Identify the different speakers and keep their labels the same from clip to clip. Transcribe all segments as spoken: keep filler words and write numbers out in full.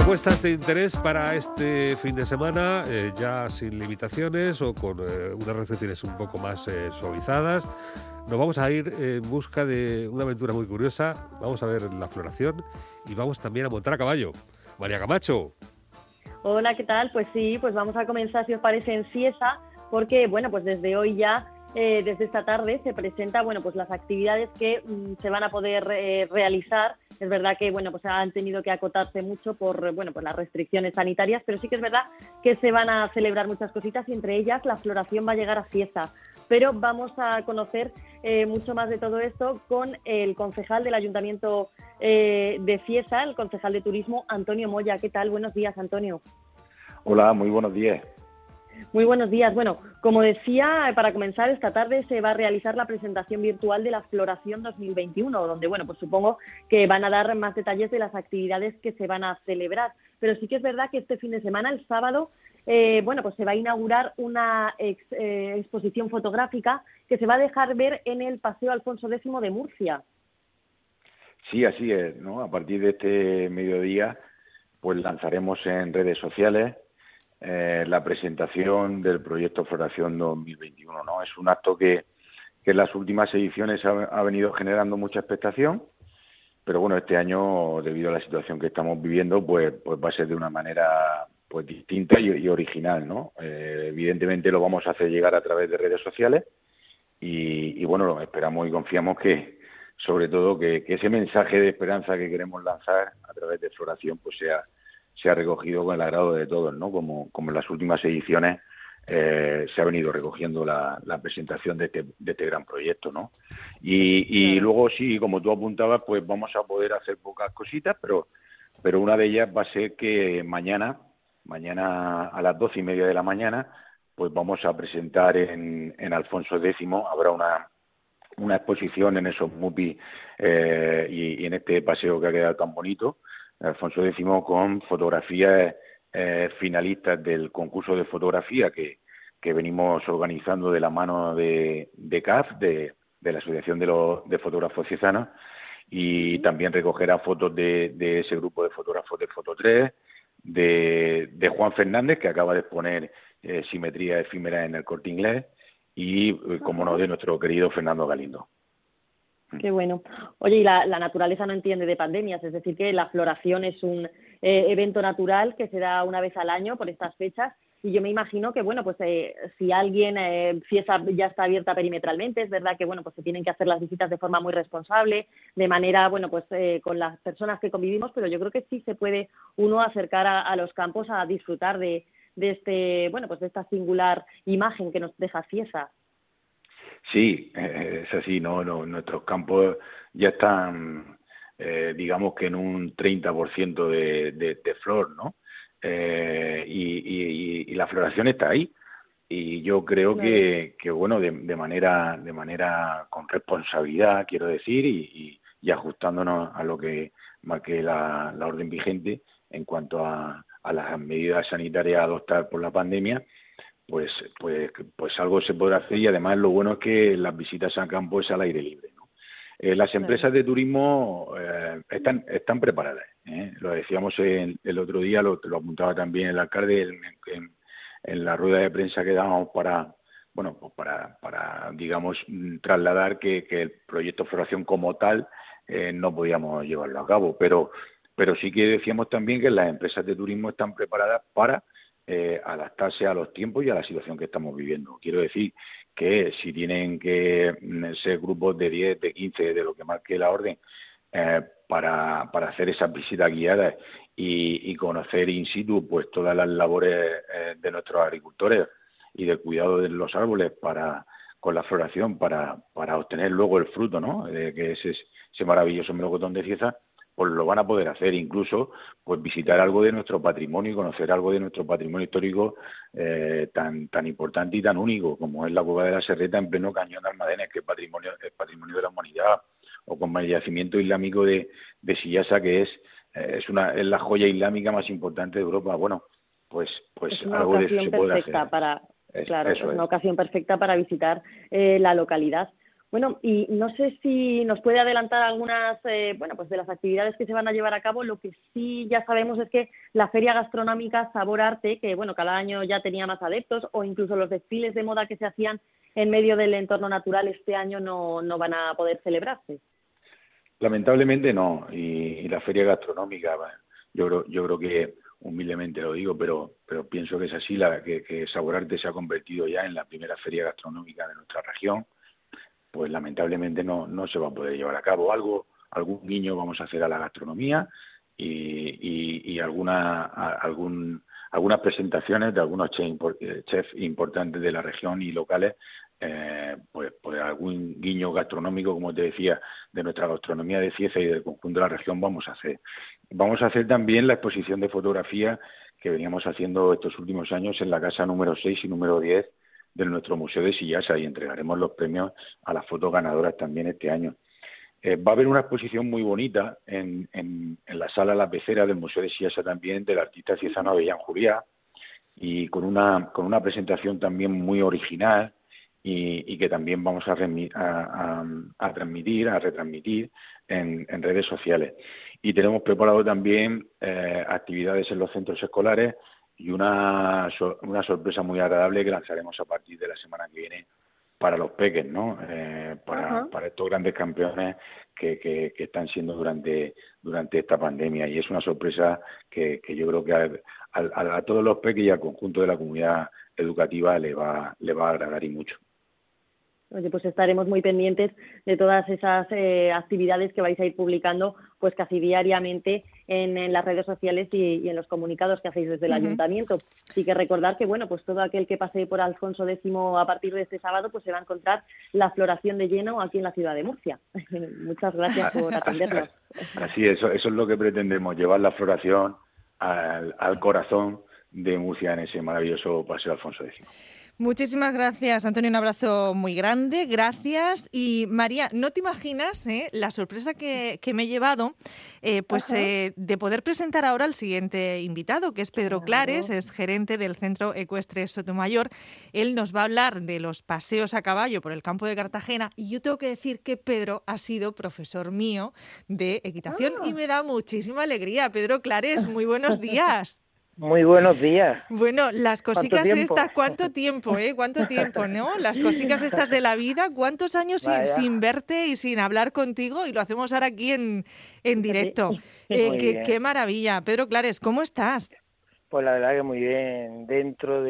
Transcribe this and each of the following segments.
Speaker 1: Propuestas de interés para este fin de semana, eh, ya sin limitaciones o con eh, unas recepciones un poco más eh, suavizadas. Nos vamos a ir en busca de una aventura muy curiosa. Vamos a ver la floración y vamos también a montar a caballo. María Camacho.
Speaker 2: Hola, ¿qué tal? Pues sí, pues vamos a comenzar, si os parece, en Cieza, porque, bueno, pues desde hoy ya, eh, desde esta tarde, se presenta, bueno, pues las actividades que mm, se van a poder eh, realizar. Es verdad que, bueno, pues han tenido que acotarse mucho por, bueno, pues las restricciones sanitarias, pero sí que es verdad que se van a celebrar muchas cositas y entre ellas la floración va a llegar a Cieza. Pero vamos a conocer eh, mucho más de todo esto con el concejal del Ayuntamiento eh, de Cieza, el concejal de Turismo, Antonio Moya. ¿Qué tal? Buenos días, Antonio.
Speaker 3: Hola, muy buenos días.
Speaker 2: Muy buenos días. Bueno, como decía, para comenzar, esta tarde se va a realizar la presentación virtual de la Floración dos mil veintiuno, donde, bueno, pues supongo que van a dar más detalles de las actividades que se van a celebrar. Pero sí que es verdad que este fin de semana, el sábado, eh, bueno, pues se va a inaugurar una ex, eh, exposición fotográfica que se va a dejar ver en el Paseo Alfonso X de Murcia.
Speaker 3: Sí, así es, ¿no? A partir de este mediodía, pues lanzaremos en redes sociales Eh, la presentación del proyecto Floración dos mil veintiuno, ¿no? Es un acto que, que en las últimas ediciones ha, ha venido generando mucha expectación, pero bueno, este año, debido a la situación que estamos viviendo, pues, pues va a ser de una manera pues distinta y, y original, ¿no? Eh, evidentemente lo vamos a hacer llegar a través de redes sociales y, y bueno, esperamos y confiamos que, sobre todo, que, que ese mensaje de esperanza que queremos lanzar a través de Floración, pues sea se ha recogido con el agrado de todos, ¿no? Como, como en las últimas ediciones eh, se ha venido recogiendo la, la presentación de este, de este gran proyecto, ¿no? Y, y
Speaker 2: Claro.
Speaker 3: luego sí, como tú apuntabas, pues vamos a poder hacer pocas cositas, pero, pero una de ellas va a ser que mañana, mañana a las doce y media de la mañana, pues vamos a presentar en, en Alfonso X, habrá una una exposición en esos MUPI eh, y, y en este paseo que ha quedado tan bonito, Alfonso X, con fotografías eh, finalistas del concurso de fotografía que, que venimos organizando de la mano de, de C A F, de, de la Asociación de, los, de Fotógrafos Ciezanos, y también recogerá fotos de, de ese grupo de fotógrafos de Foto tres, de, de Juan Fernández, que acaba de exponer eh, Simetría Efímera en el Corte Inglés, y, eh, como no, de nuestro querido Fernando Galindo.
Speaker 2: Qué bueno. Oye, y la, la naturaleza no entiende de pandemias, es decir, que la floración es un eh, evento natural que se da una vez al año por estas fechas, y yo me imagino que, bueno, pues eh, si alguien, eh, Cieza ya está abierta perimetralmente, es verdad que, bueno, pues se tienen que hacer las visitas de forma muy responsable, de manera, bueno, pues eh, con las personas que convivimos, pero yo creo que sí se puede uno acercar a, a los campos a disfrutar de, de este, bueno, pues de esta singular imagen que nos deja Cieza.
Speaker 3: Sí, eh, es así, ¿no? no nuestros campos ya están, eh, digamos que en un treinta por ciento de, de, de flor, ¿no? Eh, y, y, y la floración está ahí. Y yo creo
Speaker 2: Claro.
Speaker 3: que, que bueno, de, de manera de manera con responsabilidad, quiero decir, y, y, y ajustándonos a lo que marque la, la orden vigente en cuanto a, a las medidas sanitarias a adoptar por la pandemia, pues pues pues algo se podrá hacer, y además lo bueno es que las visitas a campo es al aire libre, ¿no? Eh, las empresas de turismo eh, están están preparadas, ¿eh? Lo decíamos el, el otro día, lo, lo apuntaba también el alcalde en, en, en la rueda de prensa que dábamos para bueno pues para para digamos trasladar que, que el proyecto Floración como tal eh, no podíamos llevarlo a cabo, pero pero sí que decíamos también que las empresas de turismo están preparadas para Eh, adaptarse a los tiempos y a la situación que estamos viviendo. Quiero decir que si tienen que ser grupos de diez, de quince, de lo que marque la orden, eh, para, para hacer esas visitas guiadas y, y conocer in situ pues todas las labores eh, de nuestros agricultores y del cuidado de los árboles para con la floración para, para obtener luego el fruto, ¿no? De que ese, ese maravilloso melocotón de Cieza, pues lo van a poder hacer, incluso pues visitar algo de nuestro patrimonio y conocer algo de nuestro patrimonio histórico eh, tan tan importante y tan único como es la Cueva de la Serreta en pleno Cañón de Almadenes, que es patrimonio es patrimonio de la humanidad, o como el yacimiento islámico de, de Sillasa, que es eh, es una es la joya islámica más importante de Europa. Bueno, pues pues
Speaker 2: es una
Speaker 3: algo de eso
Speaker 2: ocasión
Speaker 3: se puede
Speaker 2: perfecta
Speaker 3: hacer.
Speaker 2: para
Speaker 3: Es,
Speaker 2: claro,
Speaker 3: eso
Speaker 2: es
Speaker 3: es.
Speaker 2: una ocasión perfecta para visitar eh, la localidad. Bueno, y no sé si nos puede adelantar algunas, eh, bueno, pues de las actividades que se van a llevar a cabo. Lo que sí ya sabemos es que la feria gastronómica Sabor Arte, que bueno, cada año ya tenía más adeptos, o incluso los desfiles de moda que se hacían en medio del entorno natural, este año no, no van a poder celebrarse.
Speaker 3: Lamentablemente no, y, y la feria gastronómica, bueno, yo creo, yo creo que humildemente lo digo, pero pero pienso que es así, la que, que Sabor Arte se ha convertido ya en la primera feria gastronómica de nuestra región. Pues lamentablemente no no se va a poder llevar a cabo. Algo, algún guiño vamos a hacer a la gastronomía y, y, y alguna a, algún algunas presentaciones de algunos chefs chef importantes de la región y locales, eh, pues pues algún guiño gastronómico, como te decía, de nuestra gastronomía de Cieza y del conjunto de la región vamos a hacer. Vamos a hacer también la exposición de fotografía que veníamos haciendo estos últimos años en la casa número seis y número diez de nuestro Museo de Sillasa, y entregaremos los premios a las fotos ganadoras también este año. Eh, va a haber una exposición muy bonita en, en, en la sala La Pecera del Museo de Sillasa también, del artista ciezano Avellán Juliá, y con una con una presentación también muy original y, y que también vamos a, remi, a, a, a transmitir, a retransmitir en, en redes sociales. Y tenemos preparado también eh, actividades en los centros escolares y una, una sorpresa muy agradable que lanzaremos a partir de la semana que viene para los peques, ¿no? Eh, para, para estos grandes campeones que, que, que están siendo durante durante esta pandemia, y es una sorpresa que, que yo creo que a, a, a todos los peques y al conjunto de la comunidad educativa le va le va a agradar y mucho.
Speaker 2: Oye, pues estaremos muy pendientes de todas esas eh, actividades que vais a ir publicando pues casi diariamente en, en las redes sociales y, y en los comunicados que hacéis desde el uh-huh. Ayuntamiento. Sí que recordar que, bueno, pues todo aquel que pase por Alfonso Décimo a partir de este sábado pues se va a encontrar la floración de lleno aquí en la ciudad de Murcia. Muchas gracias por atendernos.
Speaker 3: Así es, eso, eso es lo que pretendemos, llevar la floración al, al corazón de Murcia en ese maravilloso paseo Alfonso Décimo.
Speaker 4: Muchísimas gracias, Antonio, un abrazo muy grande, gracias. Y María, no te imaginas eh, la sorpresa que, que me he llevado eh, pues eh, de poder presentar ahora al siguiente invitado, que es Pedro Clares, es gerente del Centro Ecuestre Sotomayor. Él nos va a hablar de los paseos a caballo por el campo de Cartagena, y yo tengo que decir que Pedro ha sido profesor mío de equitación ah. y me da muchísima alegría. Pedro Clares, muy buenos días.
Speaker 5: Muy buenos días.
Speaker 4: Bueno, las cositas estas, ¿cuánto tiempo, eh? ¿Cuánto tiempo, no? Las cositas estas de la vida, ¿cuántos años sin, sin verte y sin hablar contigo? Y lo hacemos ahora aquí en, en directo. Eh, qué, qué maravilla. Pedro Clares, ¿cómo estás?
Speaker 5: Pues la verdad que muy bien. Dentro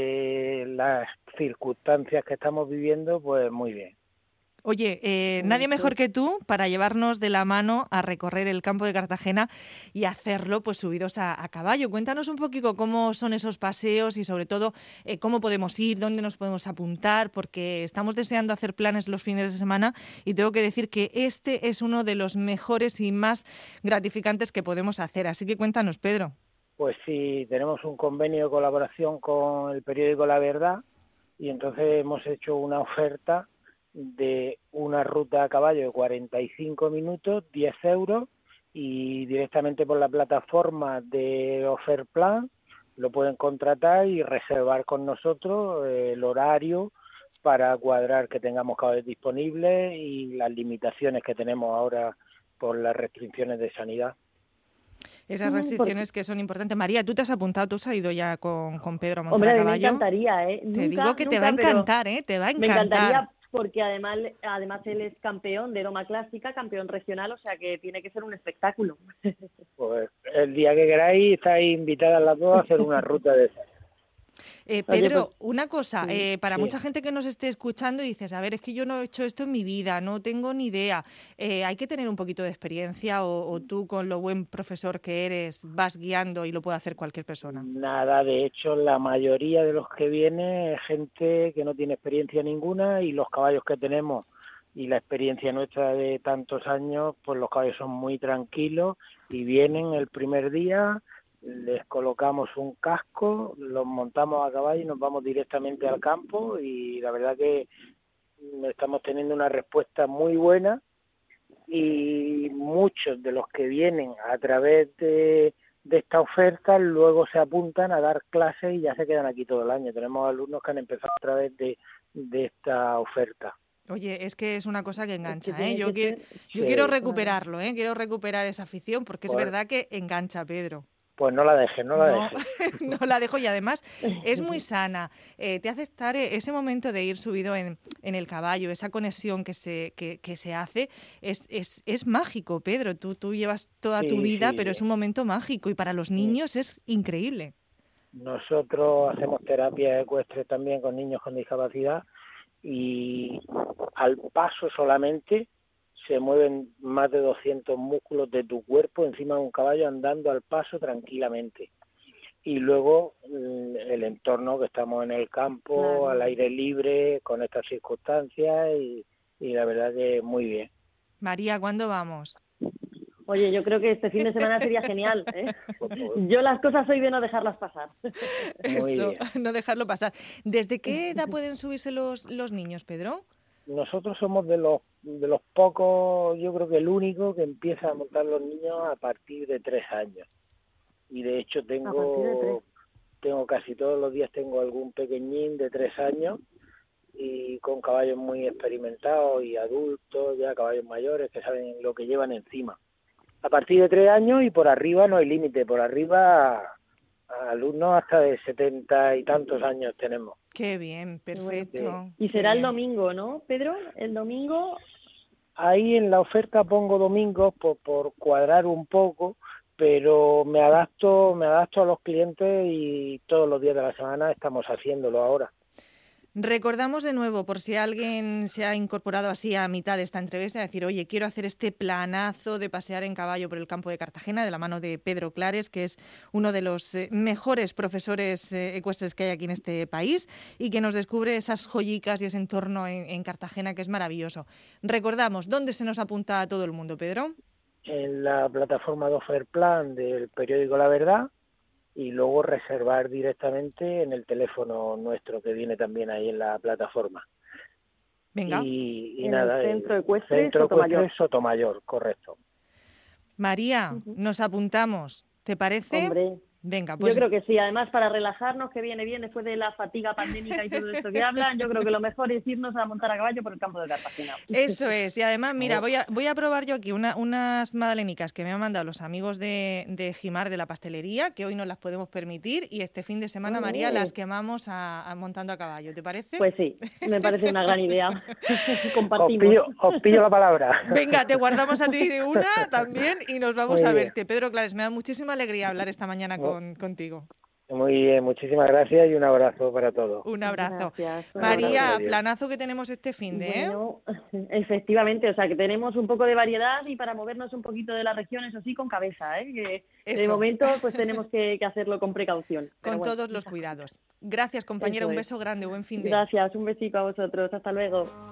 Speaker 5: de las circunstancias que estamos viviendo, pues muy bien.
Speaker 4: Oye, eh, nadie mejor que tú para llevarnos de la mano a recorrer el campo de Cartagena y hacerlo pues subidos a, a caballo. Cuéntanos un poquito cómo son esos paseos y sobre todo eh, cómo podemos ir, dónde nos podemos apuntar, porque estamos deseando hacer planes los fines de semana y tengo que decir que este es uno de los mejores y más gratificantes que podemos hacer. Así que cuéntanos, Pedro.
Speaker 5: Pues sí, tenemos un convenio de colaboración con el periódico La Verdad y entonces hemos hecho una oferta de una ruta a caballo de cuarenta y cinco minutos, diez euros, y directamente por la plataforma de Offerplan lo pueden contratar y reservar con nosotros el horario para cuadrar que tengamos caballos disponibles y las limitaciones que tenemos ahora por las restricciones de sanidad.
Speaker 4: Esas restricciones que son importantes. María, ¿tú te has apuntado? ¿Tú has ido ya con, con Pedro a montar
Speaker 2: Hombre,
Speaker 4: a caballo?
Speaker 2: Me encantaría, ¿eh? Nunca,
Speaker 4: te digo que
Speaker 2: nunca,
Speaker 4: te va a encantar, ¿eh? Te va a encantar.
Speaker 2: Me encantaría porque además además él es campeón de Doma Clásica, campeón regional, o sea que tiene que ser un espectáculo.
Speaker 5: Pues el día que queráis estáis invitadas las dos a hacer una ruta de esas.
Speaker 4: Eh, Pedro, Oye, pues, una cosa,
Speaker 2: sí,
Speaker 4: eh, para
Speaker 2: sí.
Speaker 4: mucha gente que nos esté escuchando y dices, a ver, es que yo no he hecho esto en mi vida, no tengo ni idea, eh, hay que tener un poquito de experiencia o, o tú con lo buen profesor que eres vas guiando y lo puede hacer cualquier persona.
Speaker 5: Nada, de hecho la mayoría de los que vienen es gente que no tiene experiencia ninguna y los caballos que tenemos y la experiencia nuestra de tantos años, pues los caballos son muy tranquilos y vienen el primer día, les colocamos un casco, los montamos a caballo y nos vamos directamente al campo y la verdad que estamos teniendo una respuesta muy buena y muchos de los que vienen a través de, de esta oferta luego se apuntan a dar clases y ya se quedan aquí todo el año. Tenemos alumnos que han empezado a través de, de esta oferta.
Speaker 4: Oye, es que es una cosa que engancha,
Speaker 2: Es que
Speaker 4: ¿eh?
Speaker 2: tiene
Speaker 4: Yo,
Speaker 2: que
Speaker 4: quiero,
Speaker 2: ser-
Speaker 4: yo
Speaker 5: Sí.
Speaker 4: quiero recuperarlo, ¿eh? Quiero recuperar esa afición porque es
Speaker 5: Pues-
Speaker 4: verdad que engancha, Pedro.
Speaker 5: Pues no la dejes, no la
Speaker 4: No,
Speaker 5: dejes.
Speaker 4: no la dejo y además es muy sana. Eh, te hace estar eh, ese momento de ir subido en, en el caballo, esa conexión que se, que, que se hace, es, es, es mágico, Pedro. Tú, tú llevas toda tu
Speaker 5: Sí,
Speaker 4: vida,
Speaker 5: sí.
Speaker 4: pero es un momento mágico y para los niños es increíble.
Speaker 5: Nosotros hacemos terapia ecuestre también con niños con discapacidad y al paso solamente se mueven más de doscientos músculos de tu cuerpo encima de un caballo andando al paso tranquilamente. Y luego mm, el entorno, que estamos en el campo,
Speaker 2: Claro.
Speaker 5: al aire libre, con estas circunstancias y, y la verdad que muy bien.
Speaker 4: María, ¿cuándo vamos?
Speaker 2: Oye, yo creo que este fin de semana sería genial, ¿eh? Yo las cosas soy de no dejarlas pasar.
Speaker 5: Muy
Speaker 4: Eso,
Speaker 5: bien.
Speaker 4: no dejarlo pasar. ¿Desde qué edad pueden subirse los, los niños, Pedro?
Speaker 5: Nosotros somos de los de los pocos, yo creo que el único que empieza a montar los niños a partir de tres años. Y de hecho
Speaker 2: A partir de
Speaker 5: tengo tengo casi todos los días tengo algún pequeñín de tres años y con caballos muy experimentados y adultos, ya caballos mayores que saben lo que llevan encima. A partir de tres años y por arriba no hay límite, por arriba alumnos hasta de setenta y tantos años tenemos.
Speaker 4: Qué bien, perfecto.
Speaker 5: Bueno,
Speaker 2: Y
Speaker 4: qué
Speaker 2: será el
Speaker 4: bien.
Speaker 2: domingo, ¿no, Pedro? El domingo.
Speaker 5: Ahí en la oferta pongo domingos por, por cuadrar un poco, pero me adapto, me adapto a los clientes y todos los días de la semana estamos haciéndolo ahora.
Speaker 4: Recordamos de nuevo, por si alguien se ha incorporado así a mitad de esta entrevista, decir, oye, quiero hacer este planazo de pasear en caballo por el campo de Cartagena de la mano de Pedro Clares, que es uno de los eh, mejores profesores eh, ecuestres que hay aquí en este país y que nos descubre esas joyicas y ese entorno en, en Cartagena que es maravilloso. Recordamos, ¿dónde se nos apunta a todo el mundo, Pedro?
Speaker 5: En la plataforma de Oferplan del periódico La Verdad y luego reservar directamente en el teléfono nuestro que viene también ahí en la plataforma.
Speaker 4: Venga.
Speaker 5: Y, y
Speaker 2: En
Speaker 5: nada,
Speaker 2: el Centro Ecuestre
Speaker 5: Centro
Speaker 2: Sotomayor.
Speaker 5: Ecuestre Sotomayor, correcto.
Speaker 4: María, nos apuntamos. ¿Te parece?
Speaker 2: Hombre,
Speaker 4: Venga, pues
Speaker 2: yo creo que sí. Además, para relajarnos, que viene bien después de la fatiga pandémica y todo esto que hablan, yo creo que lo mejor es irnos a montar a caballo por el campo de Cartagena.
Speaker 4: eso es. Y además, mira, voy a, voy a probar yo aquí una, unas magdalenicas que me han mandado los amigos de, de Jimar de la pastelería, que hoy no las podemos permitir, y este fin de semana,
Speaker 2: Oh.
Speaker 4: María, las quemamos a, a montando a caballo. ¿Te parece?
Speaker 2: Pues sí, me parece una gran idea.
Speaker 5: Os
Speaker 2: Compartimos.
Speaker 5: pillo, os pillo la palabra.
Speaker 4: Venga, te guardamos a ti de una también y nos vamos
Speaker 5: Muy
Speaker 4: a
Speaker 5: bien.
Speaker 4: verte. Pedro Clares, me da muchísima alegría hablar esta mañana
Speaker 5: No.
Speaker 4: con, contigo.
Speaker 5: Muy bien, muchísimas gracias y un abrazo para todos.
Speaker 4: Un abrazo.
Speaker 2: Gracias.
Speaker 4: María,
Speaker 5: Adiós.
Speaker 4: planazo que tenemos este fin de, ¿eh?
Speaker 2: Bueno, efectivamente, o sea que tenemos un poco de variedad y para movernos un poquito de la región, eso sí, con cabeza, ¿eh? Que de
Speaker 4: Eso.
Speaker 2: momento pues tenemos que, que hacerlo con precaución. Pero
Speaker 4: Con
Speaker 2: bueno,
Speaker 4: todos los cuidados. Gracias, compañera.
Speaker 2: Eso
Speaker 4: Un
Speaker 2: es.
Speaker 4: beso grande. Buen fin de.
Speaker 2: Gracias, un besito a vosotros, hasta luego.